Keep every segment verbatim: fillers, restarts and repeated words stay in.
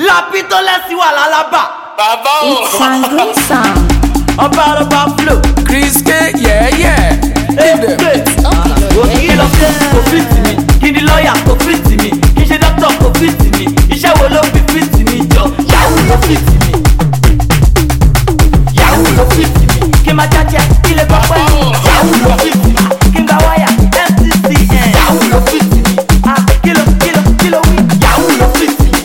Lapito lẹ́sìn wà lálábà. Bàbá o. It's angry sound. Ọba ọba flow. Chris K, yeah, yeah. Kí lọ fún kò fìtì mi? Kí ni lọ́ọ̀yà kò fìtì mi? Kí ṣe dókítà kò fìtì mi? Iṣẹ́ wo ló fi fìtì mi jọ? Yahoo ló fìtì mi. Yahoo ló fìtì mi. Kí máa jájẹ́ kí lè bọ́ pẹ́. Yahoo ló fìtì mi. Kí n gba wáyà M T C N. Yahoo ló fìtì mi. Kí ló kí ló kí ló wí? Yahoo ló fìtì mi.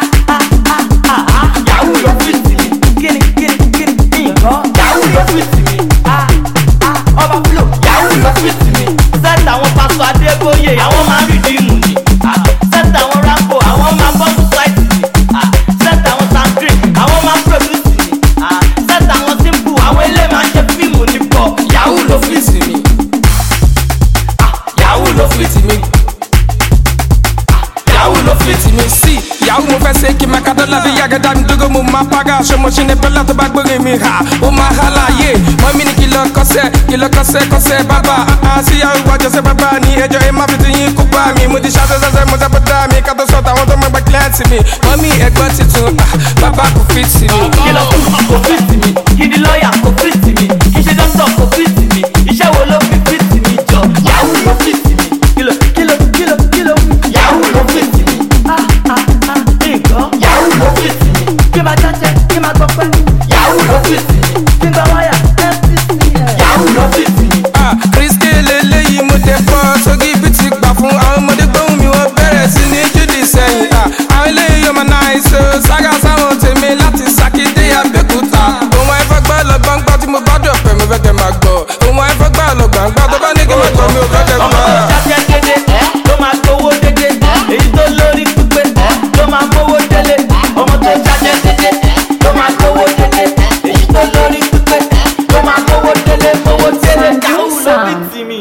Yahoo ló fìtì mi. Kí ni kí ni kí ni nǹkan? Yahoo ló fìtì mi. Ọba flow. Yahoo ló fìtì mi. Sẹ́ẹ̀tì àwọn pásọ Adébóyè àwọn máa ń rìdíìmù ni. Sẹ́ẹ̀tì àwọn Rambo àwọn máa ń bọ́ society ni. Sẹ́ẹ̀tì àwọn Sandrine àwọn máa ń produce ni. Sẹ́ẹ̀tì àwọn Simple àwọn ilé máa ń ṣe fíìmù ní pọ̀. Yahoo ló fìtì mi. Yahoo ló fìtì mi. Yahoo ló fìtì mi. Sí, Yahoo mo fẹ́ ṣe kí máa ká dọ́là bí yàgẹ́dá ní dógó mo máa pàgà. Ṣé mo ṣe ní bẹ́lá tó bá gbórin mi hà? Ó máa hà láàyè. Mọ́mí ní kí lọ kọ́sẹ́, kí lọ kọ́sẹ́ kọ́sẹ́ bàbá. Sí Yahoo wájọ sẹ́ bàbá ní ẹjọ́ ẹ má fi ti yín kó bá mi. Mo ti ṣàṣẹ ṣẹṣẹ mo ṣe bọ́dá mi ká tó sọ̀tà àwọn tó mọ̀ gbẹ́ kílẹ̀ǹtì mi. Mọ́mí ẹ̀gbọ́n titun, bàbá kò fìtì mi. Kí lọ fún kò fìtì mi? Kí ni lọ́ọ̀yà kò fìtì mi?